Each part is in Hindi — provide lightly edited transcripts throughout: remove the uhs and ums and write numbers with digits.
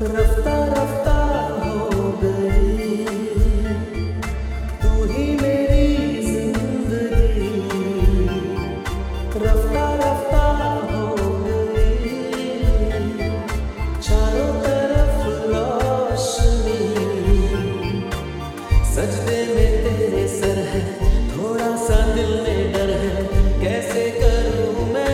रफ्ता रफ्ता हो गई तू ही मेरी जिंदगी। रफ्ता रफ्ता हो गई चारों तरफ रोशनी। सजदे में तेरे सर है, थोड़ा सा दिल में डर है, कैसे करूं मैं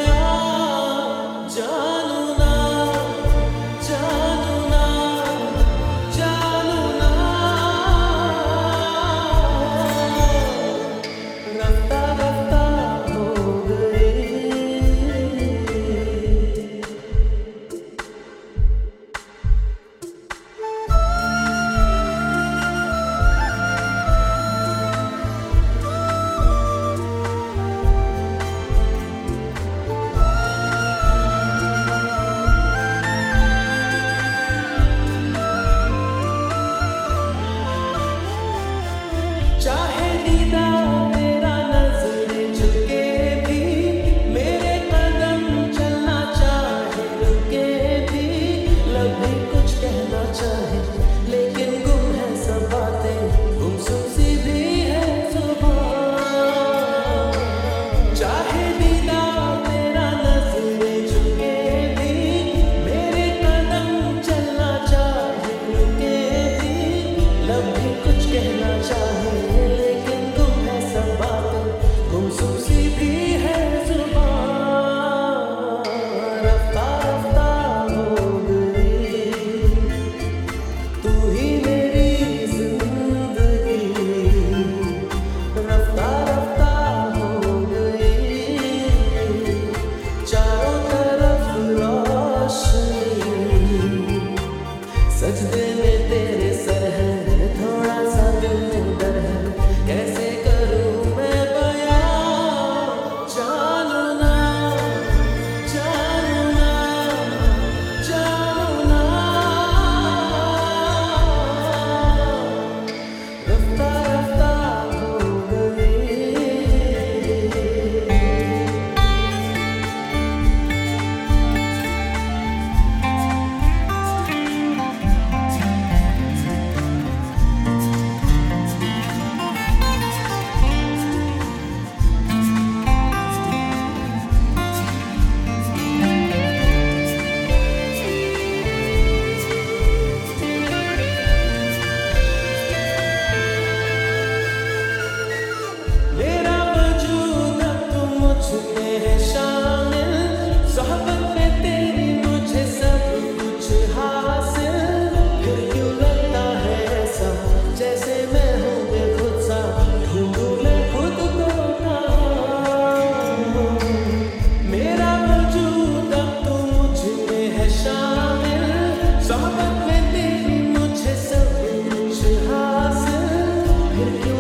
सजदे में तेरे सर है, थोड़ा सा दिल में डर है, कैसे करूं मैं बयां। जानो ना जानो ना जानो ना, रफ्ता रफ्ता हो गई। If you